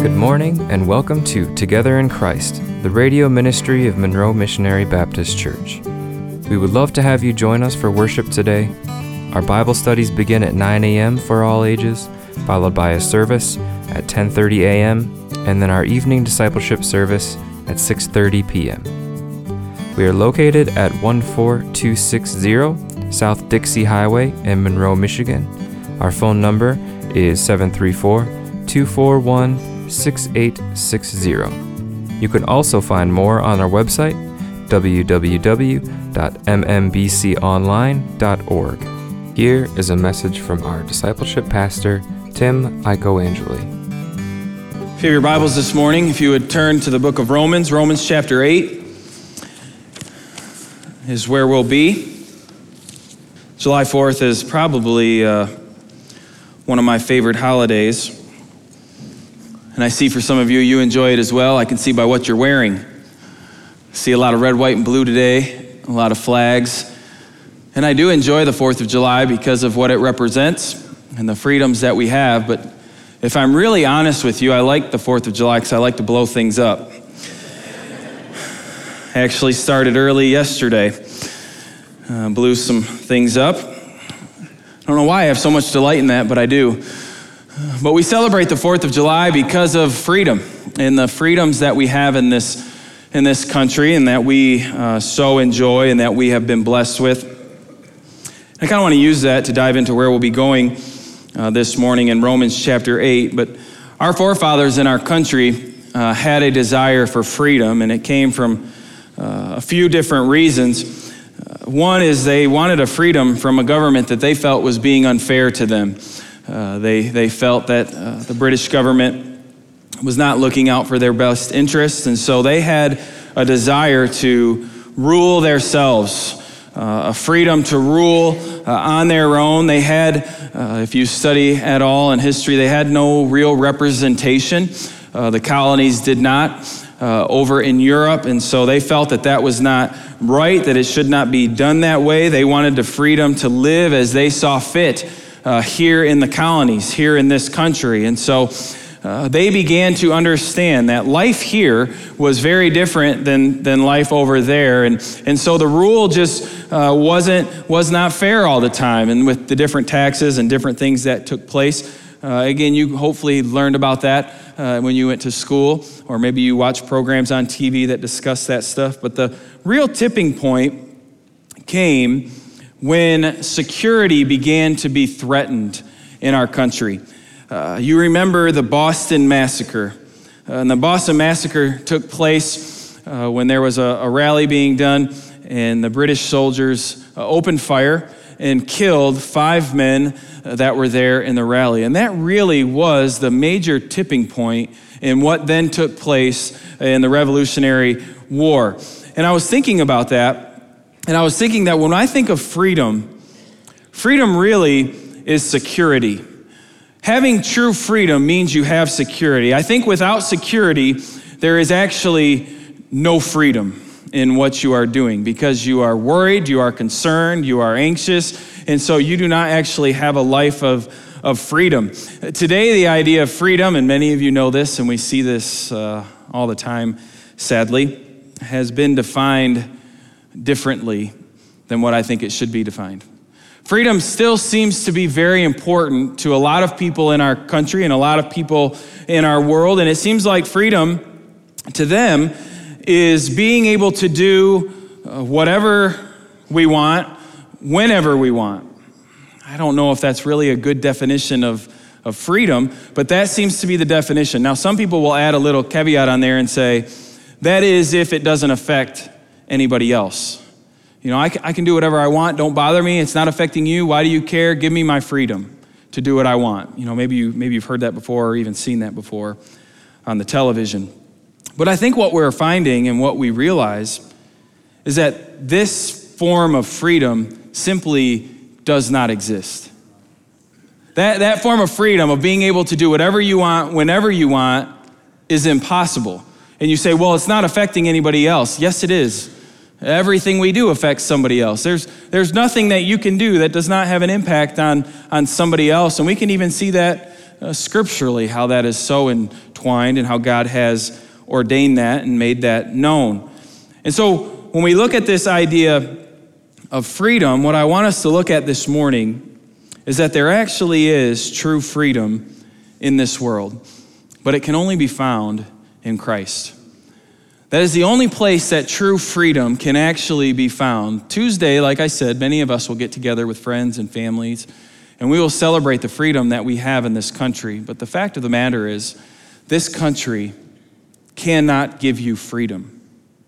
Good morning and welcome to Together in Christ, the radio ministry of Monroe Missionary Baptist Church. We would love to have you join us for worship today. Our Bible studies begin at 9 a.m. for all ages, followed by a service at 10:30 a.m., and then our evening discipleship service at 6:30 p.m. We are located at 14260 South Dixie Highway in Monroe, Michigan. Our phone number is 734-241-6860. You can also find more on our website, www.mmbconline.org. Here is a message from our discipleship pastor, Tim Icoangeli. If you have your Bibles this morning, if you would turn to the book of Romans chapter 8 is where we'll be. July 4th is probably one of my favorite holidays. And I see for some of you, you enjoy it as well. I can see by what you're wearing. I see a lot of red, white, and blue today, a lot of flags. And I do enjoy the 4th of July because of what it represents and the freedoms that we have. But if I'm really honest with you, I like the 4th of July because I like to blow things up. I actually started early yesterday. Blew some things up. I don't know why I have so much delight in that, but I do. But we celebrate the 4th of July because of freedom and the freedoms that we have in this country and that we so enjoy and that we have been blessed with. I kind of want to use that to dive into where we'll be going this morning in Romans chapter 8. But our forefathers in our country had a desire for freedom, and it came from a few different reasons. One is they wanted a freedom from a government that they felt was being unfair to them. They felt that the British government was not looking out for their best interests, and so they had a desire to rule themselves, a freedom to rule on their own. They had, if you study at all in history, they had no real representation. The colonies did not over in Europe, and so they felt that that was not right, that it should not be done that way. They wanted the freedom to live as they saw fit here in the colonies, here in this country. And so they began to understand that life here was very different than life over there. And so the rule just was not fair all the time. And with the different taxes and different things that took place, again, you hopefully learned about that when you went to school, or maybe you watch programs on TV that discuss that stuff. But the real tipping point came when security began to be threatened in our country. You remember the Boston Massacre. And the Boston Massacre took place when there was a rally being done, and the British soldiers opened fire and killed 5 men that were there in the rally. And that really was the major tipping point in what then took place in the Revolutionary War. And I was thinking about that, and I was thinking that when I think of freedom, freedom really is security. Having true freedom means you have security. I think without security, there is actually no freedom in what you are doing, because you are worried, you are concerned, you are anxious, and so you do not actually have a life of freedom. Today, the idea of freedom, and many of you know this, and we see this all the time, sadly, has been defined differently than what I think it should be defined. Freedom still seems to be very important to a lot of people in our country and a lot of people in our world, and it seems like freedom to them is being able to do whatever we want, whenever we want. I don't know if that's really a good definition of freedom, but that seems to be the definition. Now, some people will add a little caveat on there and say, that is if it doesn't affect anybody else. You know, I can do whatever I want, don't bother me, it's not affecting you, why do you care? Give me my freedom to do what I want. You know, maybe you've heard that before or even seen that before on the television. But I think what we're finding and what we realize is that this form of freedom simply does not exist. That form of freedom of being able to do whatever you want, whenever you want, is impossible. And you say, well, it's not affecting anybody else. Yes, it is. Everything we do affects somebody else. There's nothing that you can do that does not have an impact on somebody else. And we can even see that scripturally how that is so entwined and how God has ordained that and made that known. And so when we look at this idea of freedom, what I want us to look at this morning is that there actually is true freedom in this world, but it can only be found in Christ. That is the only place that true freedom can actually be found. Tuesday, like I said, many of us will get together with friends and families, and we will celebrate the freedom that we have in this country. But the fact of the matter is, this country cannot give you freedom.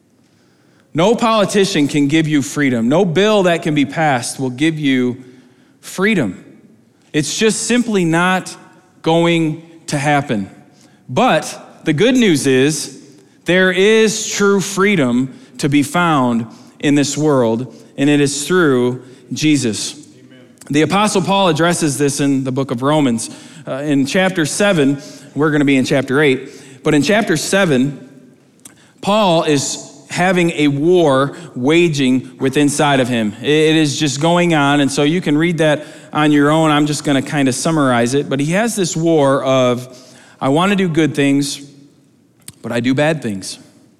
No politician can give you freedom. No bill that can be passed will give you freedom. It's just simply not going to happen. But the good news is, there is true freedom to be found in this world, and it is through Jesus. Amen. The Apostle Paul addresses this in the book of Romans. In chapter 7, we're going to be in chapter 8, but in chapter 7, Paul is having a war waging within inside of him. It is just going on, and so you can read that on your own. I'm just going to kind of summarize it, but he has this war of, I want to do good things, but I do bad things.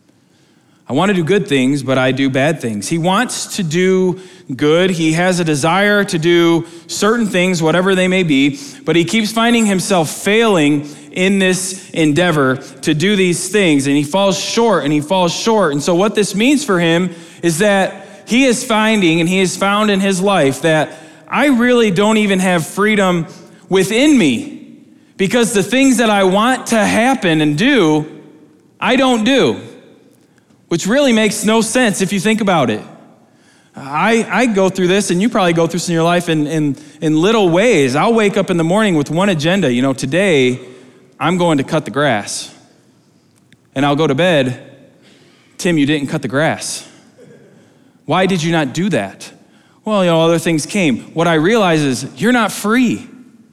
I want to do good things, but I do bad things. He wants to do good. He has a desire to do certain things, whatever they may be, but he keeps finding himself failing in this endeavor to do these things, and he falls short, and he falls short. And so what this means for him is that he is finding, and he has found in his life, that I really don't even have freedom within me, because the things that I want to happen and do, I don't do, which really makes no sense if you think about it. I go through this, and you probably go through this in your life in little ways. I'll wake up in the morning with one agenda. Today I'm going to cut the grass. And I'll go to bed, Tim, you didn't cut the grass. Why did you not do that? Well, other things came. What I realize is you're not free.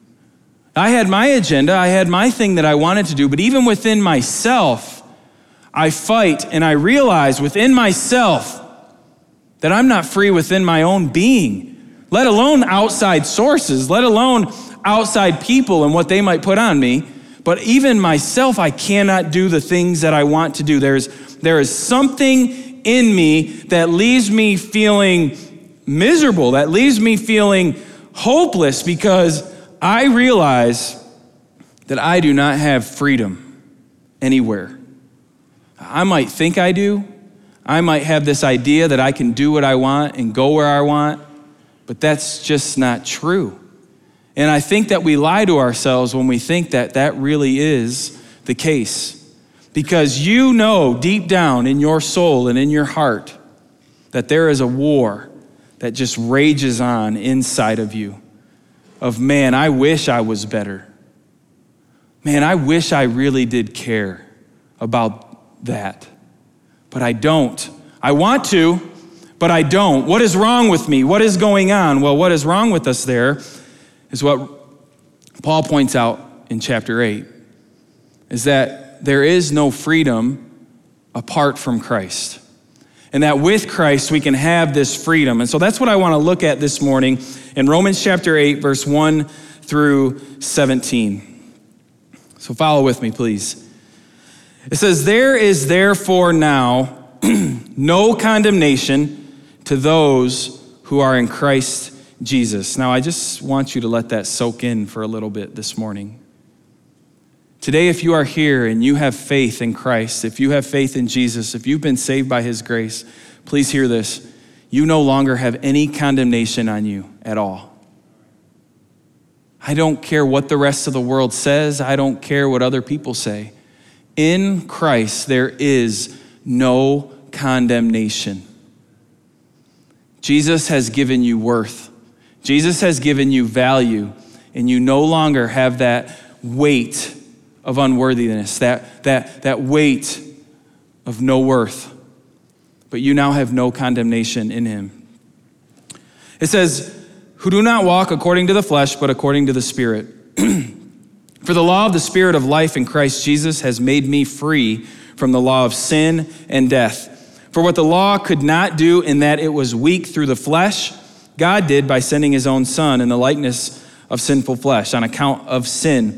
I had my agenda, I had my thing that I wanted to do, but even within myself, I fight, and I realize within myself that I'm not free within my own being, let alone outside sources, let alone outside people and what they might put on me. But even myself, I cannot do the things that I want to do. There is something in me that leaves me feeling miserable, that leaves me feeling hopeless, because I realize that I do not have freedom anywhere. I might think I do. I might have this idea that I can do what I want and go where I want, but that's just not true. And I think that we lie to ourselves when we think that that really is the case, because you know deep down in your soul and in your heart that there is a war that just rages on inside of you of, man, I wish I was better. Man, I wish I really did care about that, but I don't. I want to, but I don't. What is wrong with me? What is going on? Well, what is wrong with us there is what Paul points out in chapter 8, is that there is no freedom apart from Christ. And that with Christ, we can have this freedom. And so that's what I want to look at this morning in Romans chapter 8, verse 1 through 17. So follow with me, please. It says, there is therefore now no condemnation to those who are in Christ Jesus. Now, I just want you to let that soak in for a little bit this morning. Today, if you are here and you have faith in Christ, if you have faith in Jesus, if you've been saved by his grace, please hear this. You no longer have any condemnation on you at all. I don't care what the rest of the world says. I don't care what other people say. In Christ, there is no condemnation. Jesus has given you worth. Jesus has given you value, and you no longer have that weight of unworthiness, that weight of no worth, but you now have no condemnation in him. It says, who do not walk according to the flesh, but according to the Spirit. For the law of the Spirit of life in Christ Jesus has made me free from the law of sin and death. For what the law could not do in that it was weak through the flesh, God did by sending his own Son in the likeness of sinful flesh on account of sin.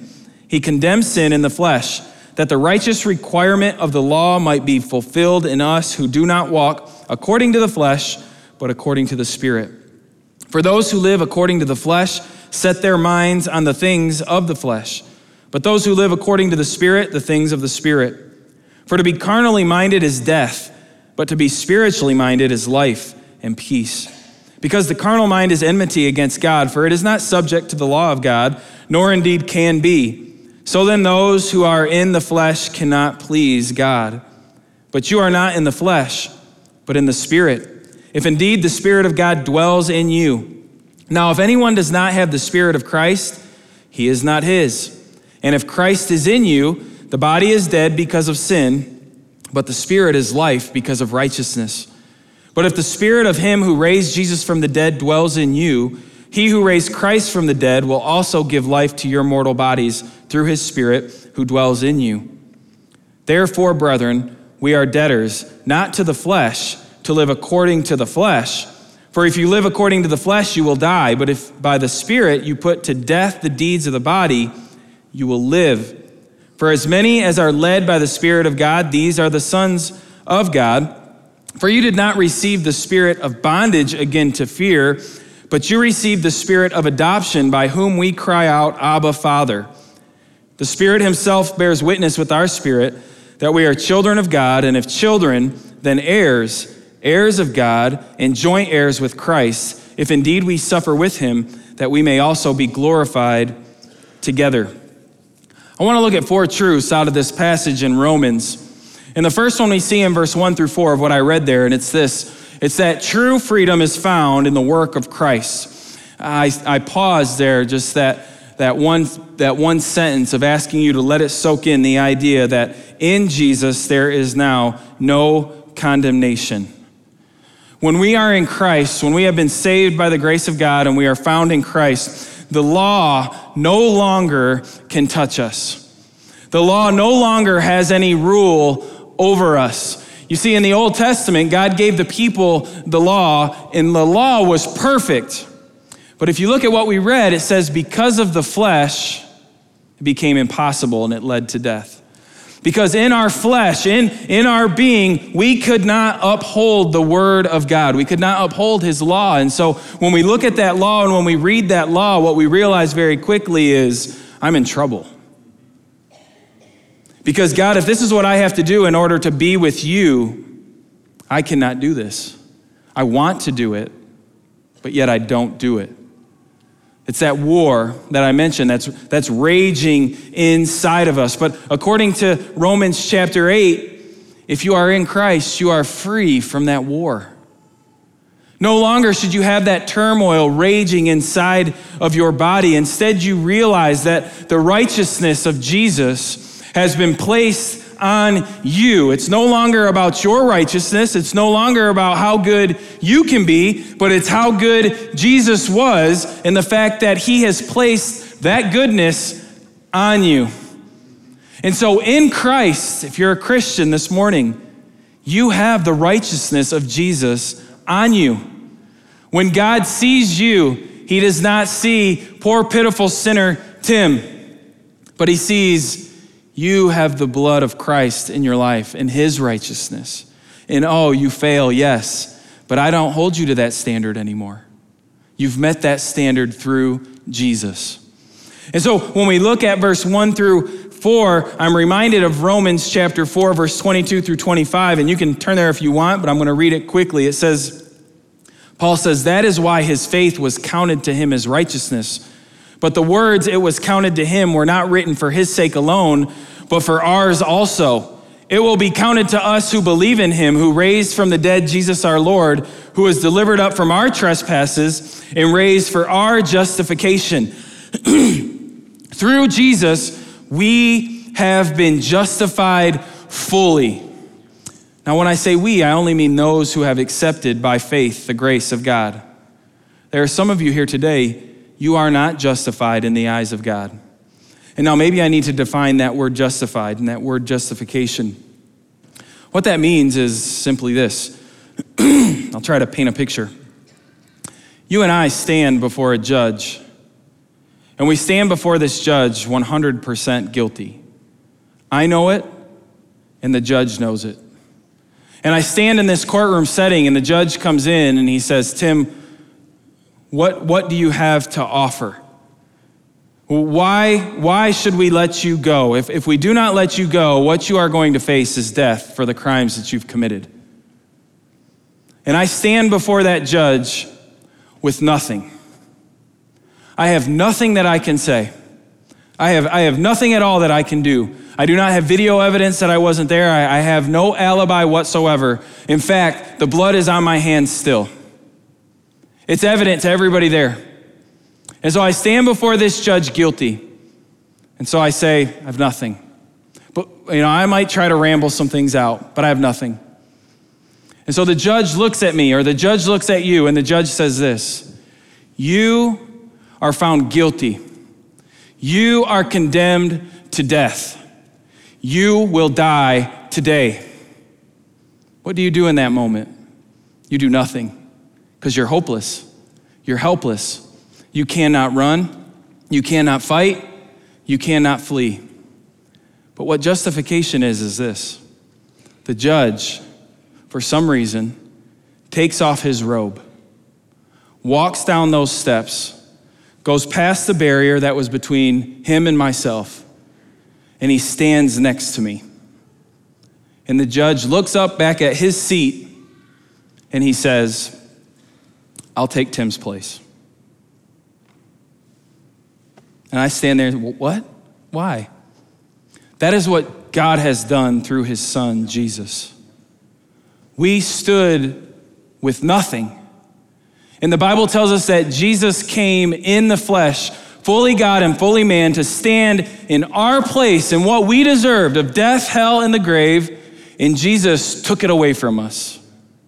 He condemned sin in the flesh, that the righteous requirement of the law might be fulfilled in us who do not walk according to the flesh, but according to the Spirit. For those who live according to the flesh set their minds on the things of the flesh, but those who live according to the Spirit, the things of the Spirit. For to be carnally minded is death, but to be spiritually minded is life and peace. Because the carnal mind is enmity against God, for it is not subject to the law of God, nor indeed can be. So then those who are in the flesh cannot please God. But you are not in the flesh, but in the Spirit, if indeed the Spirit of God dwells in you. Now if anyone does not have the Spirit of Christ, he is not his. And if Christ is in you, the body is dead because of sin, but the Spirit is life because of righteousness. But if the Spirit of him who raised Jesus from the dead dwells in you, he who raised Christ from the dead will also give life to your mortal bodies through his Spirit who dwells in you. Therefore, brethren, we are debtors, not to the flesh, to live according to the flesh. For if you live according to the flesh, you will die. But if by the Spirit you put to death the deeds of the body, you will live. For as many as are led by the Spirit of God, these are the sons of God. For you did not receive the spirit of bondage again to fear, but you received the Spirit of adoption, by whom we cry out, Abba, Father. The Spirit himself bears witness with our spirit that we are children of God, and if children, then heirs, heirs of God, and joint heirs with Christ, if indeed we suffer with him, that we may also be glorified together. I want to look at 4 truths out of this passage in Romans. And the first one we see in verse 1 through 4 of what I read there, and it's this. It's that true freedom is found in the work of Christ. I paused there, just that one sentence of asking you to let it soak in, the idea that in Jesus there is now no condemnation. When we are in Christ, when we have been saved by the grace of God and we are found in Christ, the law no longer can touch us. The law no longer has any rule over us. You see, in the Old Testament, God gave the people the law, and the law was perfect. But if you look at what we read, it says because of the flesh, it became impossible and it led to death. Because in our flesh, in our being, we could not uphold the word of God. We could not uphold his law. And so when we look at that law and when we read that law, what we realize very quickly is, I'm in trouble. Because God, if this is what I have to do in order to be with you, I cannot do this. I want to do it, but yet I don't do it. It's that war that I mentioned that's raging inside of us. But according to Romans chapter 8, if you are in Christ, you are free from that war. No longer should you have that turmoil raging inside of your body. Instead, you realize that the righteousness of Jesus has been placed on you. It's no longer about your righteousness. It's no longer about how good you can be, but it's how good Jesus was and the fact that he has placed that goodness on you. And so in Christ, if you're a Christian this morning, you have the righteousness of Jesus on you. When God sees you, he does not see poor, pitiful sinner Tim, but he sees you have the blood of Christ in your life and his righteousness. And oh, you fail, yes, but I don't hold you to that standard anymore. You've met that standard through Jesus. And so when we look at verse 1 through 4, I'm reminded of Romans chapter 4, verse 22 through 25, and you can turn there if you want, but I'm going to read it quickly. It says, Paul says, that is why his faith was counted to him as righteousness. But the words it was counted to him were not written for his sake alone, but for ours also. It will be counted to us who believe in him, who raised from the dead Jesus our Lord, who was delivered up from our trespasses and raised for our justification. Through Jesus, we have been justified fully. Now, when I say we, I only mean those who have accepted by faith the grace of God. There are some of you here today, you are not justified in the eyes of God. And now maybe I need to define that word justified and that word justification. What that means is simply this. I'll try to paint a picture. You and I stand before a judge, And we stand before this judge 100% guilty. I know it, and the judge knows it. And I stand in this courtroom setting, and the judge comes in, and he says, Tim, what do you have to offer? Why should we let you go? If we do not let you go, what you are going to face is death for the crimes that you've committed. And I stand before that judge with nothing. I have nothing that I can say. I have nothing at all that I can do. I do not have video evidence that I wasn't there. I have no alibi whatsoever. In fact, the blood is on my hands still. It's evident to everybody there. And so I stand before this judge guilty. And so I say, I have nothing. But, I might try to ramble some things out, but I have nothing. And so the judge looks at me, or the judge looks at you, and the judge says this: you are found guilty. You are condemned to death. You will die today. What do you do in that moment? You do nothing, because you're hopeless. You're helpless. You cannot run. You cannot fight. You cannot flee. But what justification is this: the judge, for some reason, takes off his robe, walks down those steps, goes past the barrier that was between him and myself, and he stands next to me. And the judge looks up back at his seat, and he says, I'll take Tim's place. And I stand there and, what? Why? That is what God has done through his son, Jesus. We stood with nothing. And the Bible tells us that Jesus came in the flesh, fully God and fully man, to stand in our place in what we deserved of death, hell, and the grave, and Jesus took it away from us.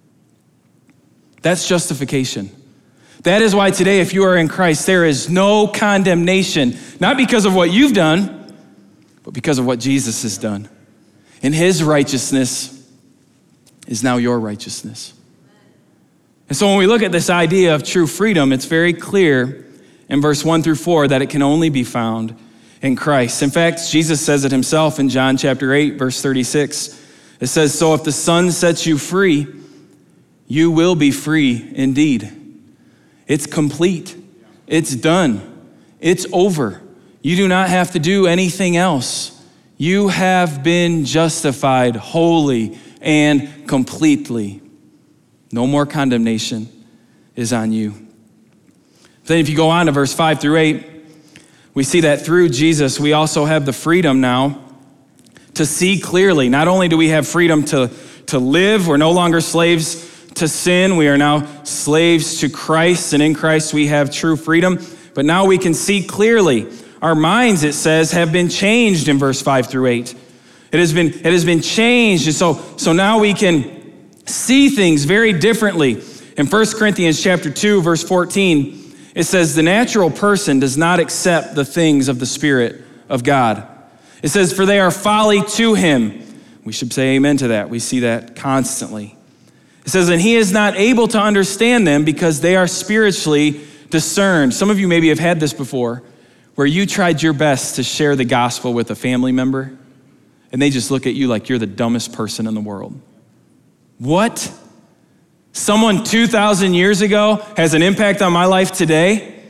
That's justification. That is why today, if you are in Christ, there is no condemnation, not because of what you've done, but because of what Jesus has done. And his righteousness is now your righteousness. And so when we look at this idea of true freedom, it's very clear in verse 1-4 that it can only be found in Christ. In fact, Jesus says it himself in John chapter 8, verse 36. It says, so if the Son sets you free, you will be free indeed. It's complete. It's done. It's over. You do not have to do anything else. You have been justified wholly and completely. No more condemnation is on you. Then if you go on to verse 5-8, we see that through Jesus, we also have the freedom now to see clearly. Not only do we have freedom to live, we're no longer slaves to sin. We are now slaves to Christ, and in Christ we have true freedom. But now we can see clearly. Our minds, it says, have been changed in verse 5-8. It has been changed, and so now we can see things very differently. In 1 Corinthians chapter 2, verse 14, it says, the natural person does not accept the things of the Spirit of God. It says, for they are folly to him. We should say amen to that. We see that constantly. It says, and he is not able to understand them because they are spiritually discerned. Some of you maybe have had this before, where you tried your best to share the gospel with a family member, and they just look at you like you're the dumbest person in the world. What? Someone 2,000 years ago has an impact on my life today?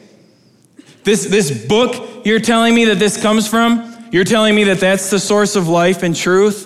This book you're telling me that this comes from? You're telling me that that's the source of life and truth?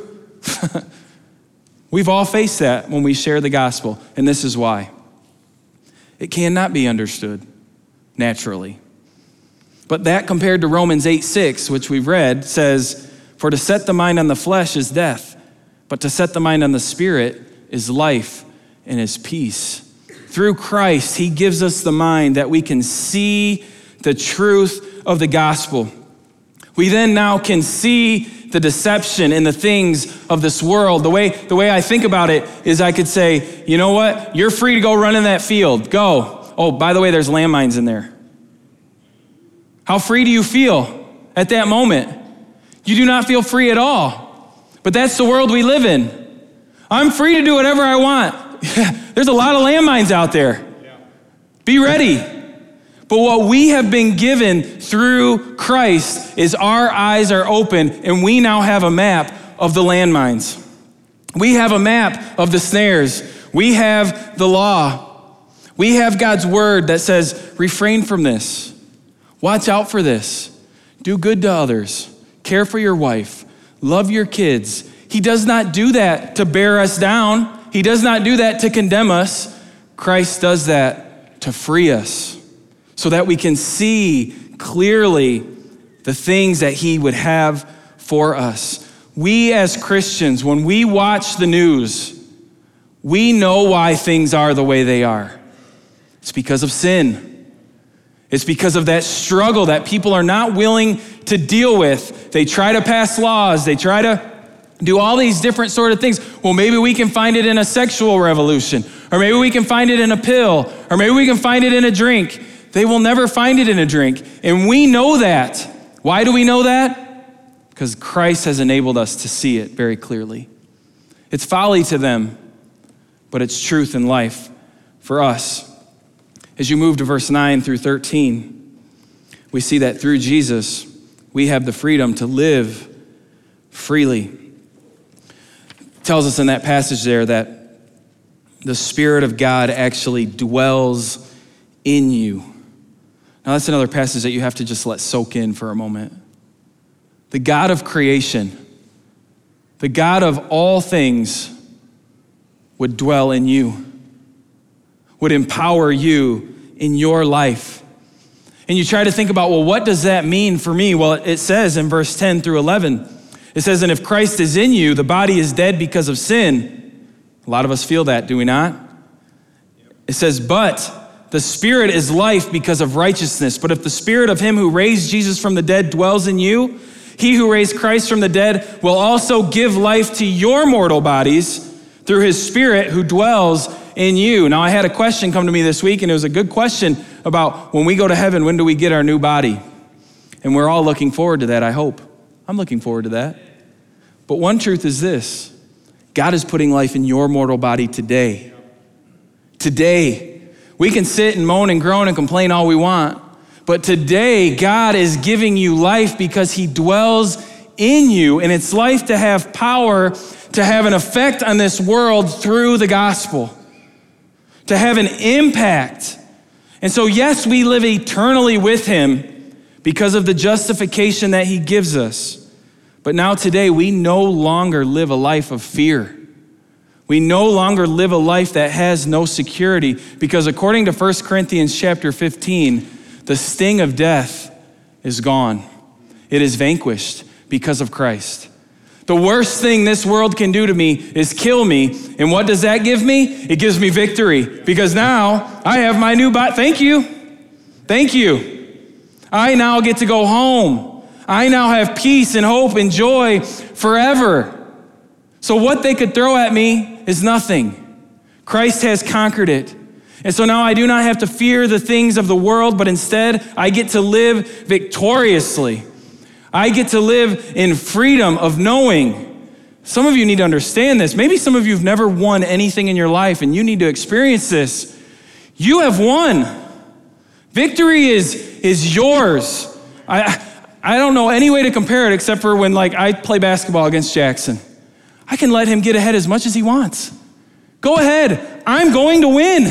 We've all faced that when we share the gospel, and this is why. It cannot be understood naturally. But that compared to Romans 8:6, which we've read, says, for to set the mind on the flesh is death, but to set the mind on the Spirit is life and is peace. Through Christ, he gives us the mind that we can see the truth of the gospel. We then now can see the deception and the things of this world. The way I think about it is I could say, you know what? You're free to go run in that field. Go. Oh, by the way, there's landmines in there. How free do you feel at that moment? You do not feel free at all. But that's the world we live in. I'm free to do whatever I want. There's a lot of landmines out there. Be ready. But what we have been given through Christ is our eyes are open, and we now have a map of the landmines. We have a map of the snares. We have the law. We have God's word that says, refrain from this. Watch out for this. Do good to others. Care for your wife. Love your kids. He does not do that to bear us down. He does not do that to condemn us. Christ does that to free us so that we can see clearly the things that he would have for us. We as Christians, when we watch the news, we know why things are the way they are. It's because of sin. It's because of that struggle that people are not willing to deal with. They try to pass laws. They try to do all these different sort of things. Well, maybe we can find it in a sexual revolution, or maybe we can find it in a pill, or maybe we can find it in a drink. They will never find it in a drink. And we know that. Why do we know that? Because Christ has enabled us to see it very clearly. It's folly to them, but it's truth and life for us. As you move to verse 9 through 13, we see that through Jesus, we have the freedom to live freely. It tells us in that passage there that the Spirit of God actually dwells in you. Now that's another passage that you have to just let soak in for a moment. The God of creation, the God of all things would dwell in you, would empower you in your life. And you try to think about, well, what does that mean for me? Well, it says in verse 10 through 11, it says, and if Christ is in you, the body is dead because of sin. A lot of us feel that, do we not? It says, but the Spirit is life because of righteousness. But if the Spirit of him who raised Jesus from the dead dwells in you, he who raised Christ from the dead will also give life to your mortal bodies through his Spirit who dwells in you. Now, I had a question come to me this week, and it was a good question about when we go to heaven, when do we get our new body? And we're all looking forward to that, I hope. I'm looking forward to that. But one truth is this: God is putting life in your mortal body today. Today. We can sit and moan and groan and complain all we want, but today God is giving you life because he dwells in you, and it's life to have power, to have an effect on this world through the gospel, to have an impact. And so yes, we live eternally with him because of the justification that he gives us. But now today, we no longer live a life of fear. We no longer live a life that has no security, because according to 1 Corinthians chapter 15, the sting of death is gone. It is vanquished because of Christ. The worst thing this world can do to me is kill me. And what does that give me? It gives me victory, because now I have my new body. Thank you. Thank you. I now get to go home. I now have peace and hope and joy forever. So what they could throw at me is nothing. Christ has conquered it. And so now I do not have to fear the things of the world, but instead I get to live victoriously. I get to live in freedom of knowing. Some of you need to understand this. Maybe some of you have never won anything in your life, and you need to experience this. You have won. Victory is yours. I don't know any way to compare it except for when I play basketball against Jackson. I can let him get ahead as much as he wants. Go ahead. I'm going to win.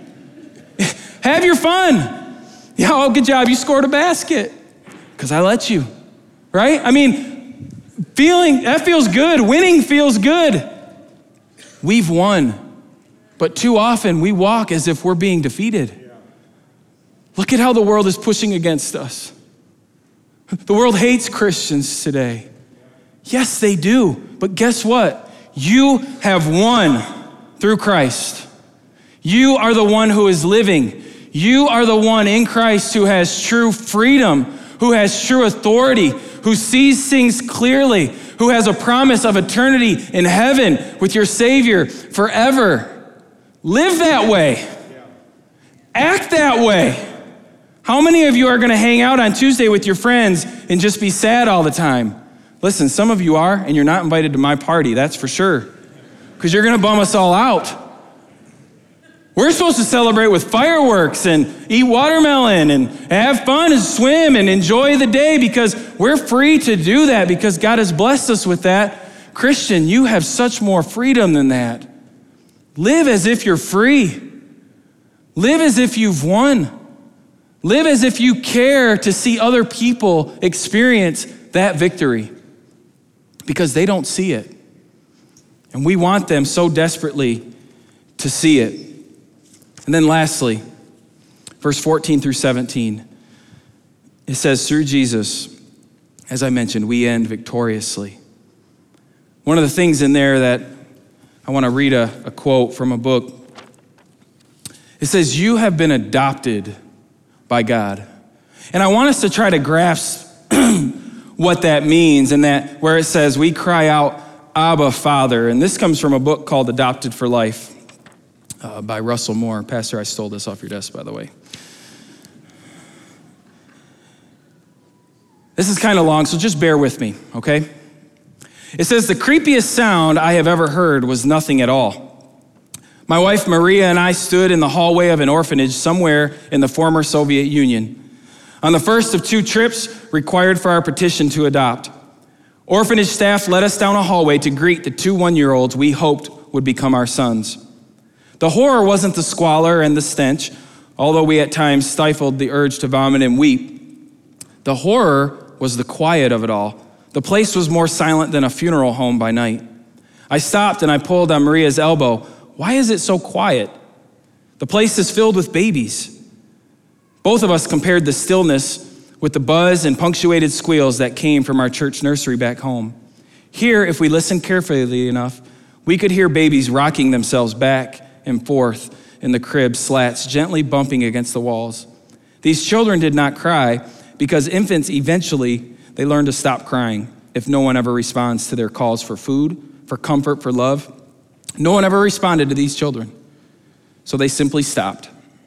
Have your fun. Yeah, oh, good job. You scored a basket because I let you, right? I mean, that feels good. Winning feels good. We've won, but too often we walk as if we're being defeated. Look at how the world is pushing against us. The world hates Christians today. Yes, they do. But guess what? You have won through Christ. You are the one who is living. You are the one in Christ who has true freedom, who has true authority, who sees things clearly, who has a promise of eternity in heaven with your Savior forever. Live that way. Act that way. How many of you are going to hang out on Tuesday with your friends and just be sad all the time? Listen, some of you are, and you're not invited to my party, that's for sure, because you're going to bum us all out. We're supposed to celebrate with fireworks and eat watermelon and have fun and swim and enjoy the day because we're free to do that because God has blessed us with that. Christian, you have such more freedom than that. Live as if you're free. Live as if you've won. Live as if you care to see other people experience that victory because they don't see it. And we want them so desperately to see it. And then lastly, verse 14 through 17, it says, through Jesus, as I mentioned, we end victoriously. One of the things in there that I want to read a quote from a book. It says, you have been adopted by God. And I want us to try to grasp what that means, and that where it says we cry out, Abba, Father. And this comes from a book called Adopted for Life by Russell Moore. Pastor, I stole this off your desk, by the way. This is kind of long, so just bear with me, okay? It says, the creepiest sound I have ever heard was nothing at all. My wife Maria and I stood in the hallway of an orphanage somewhere in the former Soviet Union on the first of 2 trips required for our petition to adopt. Orphanage staff led us down a hallway to greet the 2 one-year-olds we hoped would become our sons. The horror wasn't the squalor and the stench, although we at times stifled the urge to vomit and weep. The horror was the quiet of it all. The place was more silent than a funeral home by night. I stopped and I pulled on Maria's elbow. Why is it so quiet? The place is filled with babies. Both of us compared the stillness with the buzz and punctuated squeals that came from our church nursery back home. Here, if we listened carefully enough, we could hear babies rocking themselves back and forth in the crib slats, gently bumping against the walls. These children did not cry because infants eventually, they learn to stop crying if no one ever responds to their calls for food, for comfort, for love. No one ever responded to these children, so they simply stopped.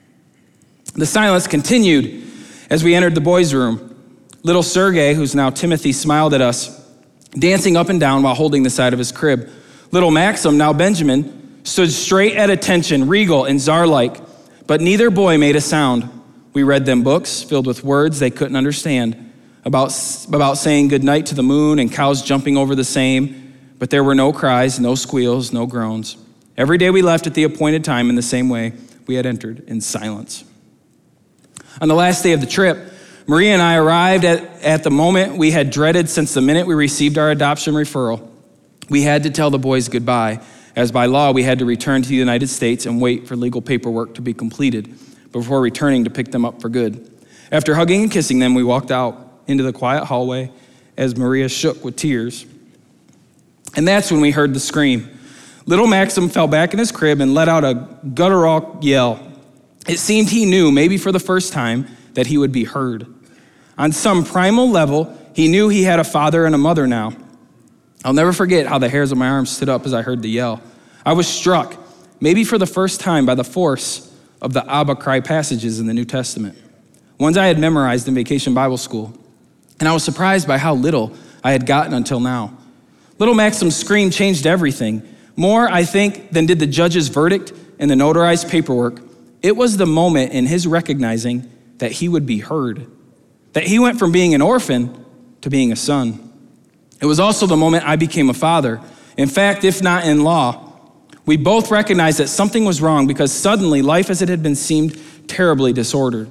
The silence continued as we entered the boys' room. Little Sergei, who's now Timothy, smiled at us, dancing up and down while holding the side of his crib. Little Maxim, now Benjamin, stood straight at attention, regal and czar-like, but neither boy made a sound. We read them books filled with words they couldn't understand, about saying goodnight to the moon and cows jumping over the same, but there were no cries, no squeals, no groans. Every day we left at the appointed time in the same way we had entered, in silence. On the last day of the trip, Maria and I arrived at the moment we had dreaded since the minute we received our adoption referral. We had to tell the boys goodbye, as by law we had to return to the United States and wait for legal paperwork to be completed before returning to pick them up for good. After hugging and kissing them, we walked out into the quiet hallway as Maria shook with tears. And that's when we heard the scream. Little Maxim fell back in his crib and let out a guttural yell. It seemed he knew, maybe for the first time, that he would be heard. On some primal level, he knew he had a father and a mother now. I'll never forget how the hairs on my arms stood up as I heard the yell. I was struck, maybe for the first time, by the force of the Abba cry passages in the New Testament, ones I had memorized in Vacation Bible School. And I was surprised by how little I had gotten until now. Little Maxim's scream changed everything. More, I think, than did the judge's verdict and the notarized paperwork. It was the moment in his recognizing that he would be heard, that he went from being an orphan to being a son. It was also the moment I became a father. In fact, if not in law, we both recognized that something was wrong because suddenly life as it had been seemed terribly disordered.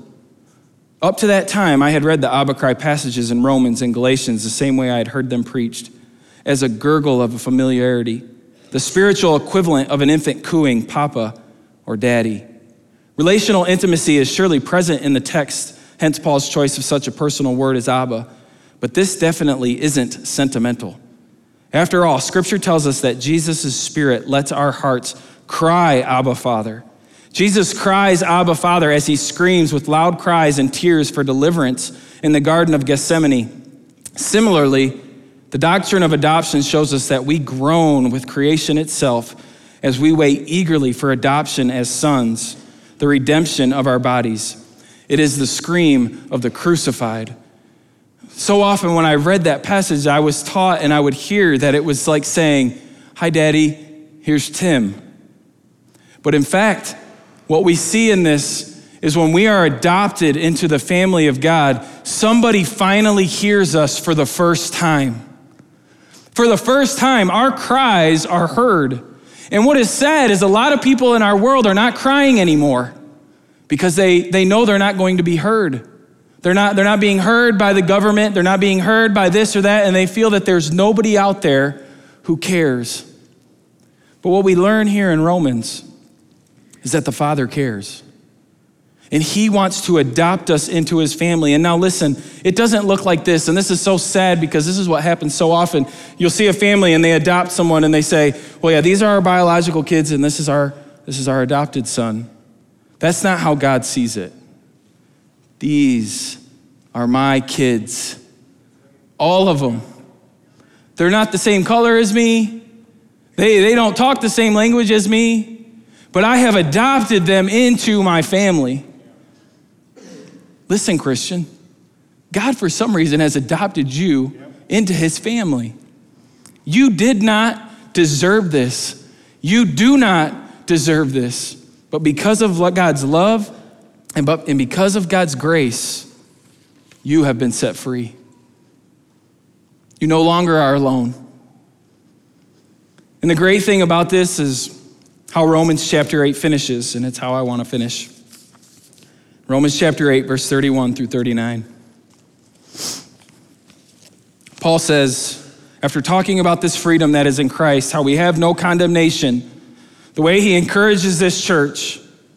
Up to that time, I had read the Abba cry passages in Romans and Galatians the same way I had heard them preached, as a gurgle of a familiarity, the spiritual equivalent of an infant cooing Papa or Daddy. Relational intimacy is surely present in the text, hence Paul's choice of such a personal word as Abba, but this definitely isn't sentimental. After all, Scripture tells us that Jesus' Spirit lets our hearts cry, Abba, Father. Jesus cries, Abba, Father, as he screams with loud cries and tears for deliverance in the Garden of Gethsemane. Similarly, the doctrine of adoption shows us that we groan with creation itself as we wait eagerly for adoption as sons, the redemption of our bodies. It is the scream of the crucified. So often when I read that passage, I was taught and I would hear that it was like saying, "Hi, Daddy, here's Tim." But in fact, what we see in this is when we are adopted into the family of God, somebody finally hears us for the first time. For the first time, our cries are heard. And what is sad is a lot of people in our world are not crying anymore because they know they're not going to be heard. They're not being heard by the government. They're not being heard by this or that, and they feel that there's nobody out there who cares. But what we learn here in Romans is that the Father cares. And he wants to adopt us into his family. And now listen, it doesn't look like this. And this is so sad because this is what happens so often. You'll see a family and they adopt someone and they say, well, yeah, these are our biological kids and this is our adopted son. That's not how God sees it. These are my kids. All of them. They're not the same color as me. They don't talk the same language as me. But I have adopted them into my family. Listen, Christian, God for some reason has adopted you into his family. You did not deserve this. You do not deserve this. But because of God's love and because of God's grace, you have been set free. You no longer are alone. And the great thing about this is how Romans chapter 8 finishes, and it's how I want to finish. Romans chapter 8, verse 31 through 39. Paul says, after talking about this freedom that is in Christ, how we have no condemnation, the way he encourages this church,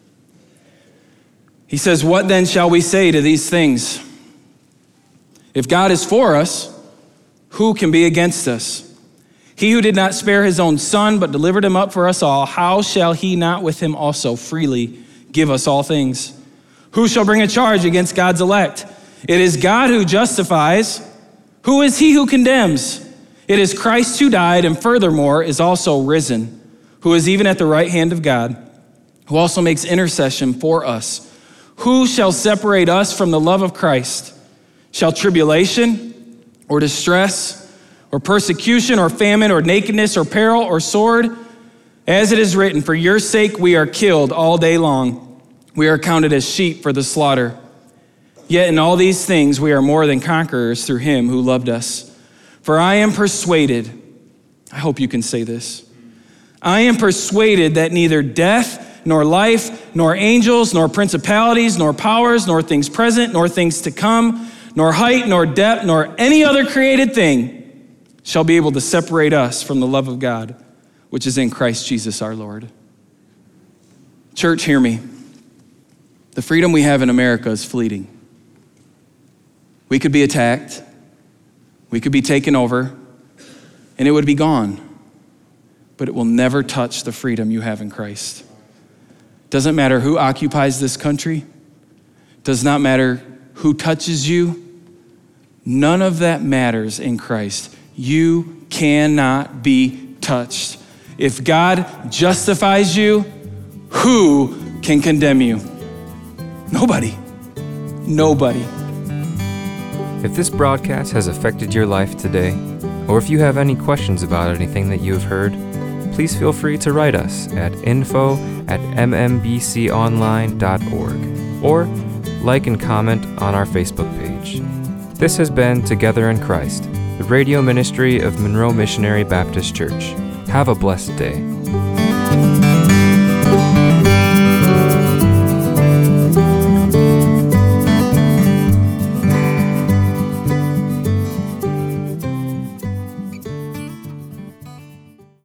he says, what then shall we say to these things? If God is for us, who can be against us? He who did not spare his own son, but delivered him up for us all, how shall he not with him also freely give us all things? Who shall bring a charge against God's elect? It is God who justifies. Who is he who condemns? It is Christ who died and furthermore is also risen, who is even at the right hand of God, who also makes intercession for us. Who shall separate us from the love of Christ? Shall tribulation or distress or persecution or famine or nakedness or peril or sword? As it is written, for your sake we are killed all day long. We are counted as sheep for the slaughter. Yet in all these things we are more than conquerors through him who loved us. For I am persuaded, I hope you can say this, I am persuaded that neither death, nor life, nor angels, nor principalities, nor powers, nor things present, nor things to come, nor height, nor depth, nor any other created thing shall be able to separate us from the love of God, which is in Christ Jesus our Lord. Church, hear me. The freedom we have in America is fleeting. We could be attacked, we could be taken over, and it would be gone. But it will never touch the freedom you have in Christ. Doesn't matter who occupies this country, does not matter who touches you, none of that matters in Christ. You cannot be touched. If God justifies you, who can condemn you? Nobody. Nobody. If this broadcast has affected your life today, or if you have any questions about anything that you have heard, please feel free to write us at info@mmbconline.org or like and comment on our Facebook page. This has been Together in Christ, the radio ministry of Monroe Missionary Baptist Church. Have a blessed day.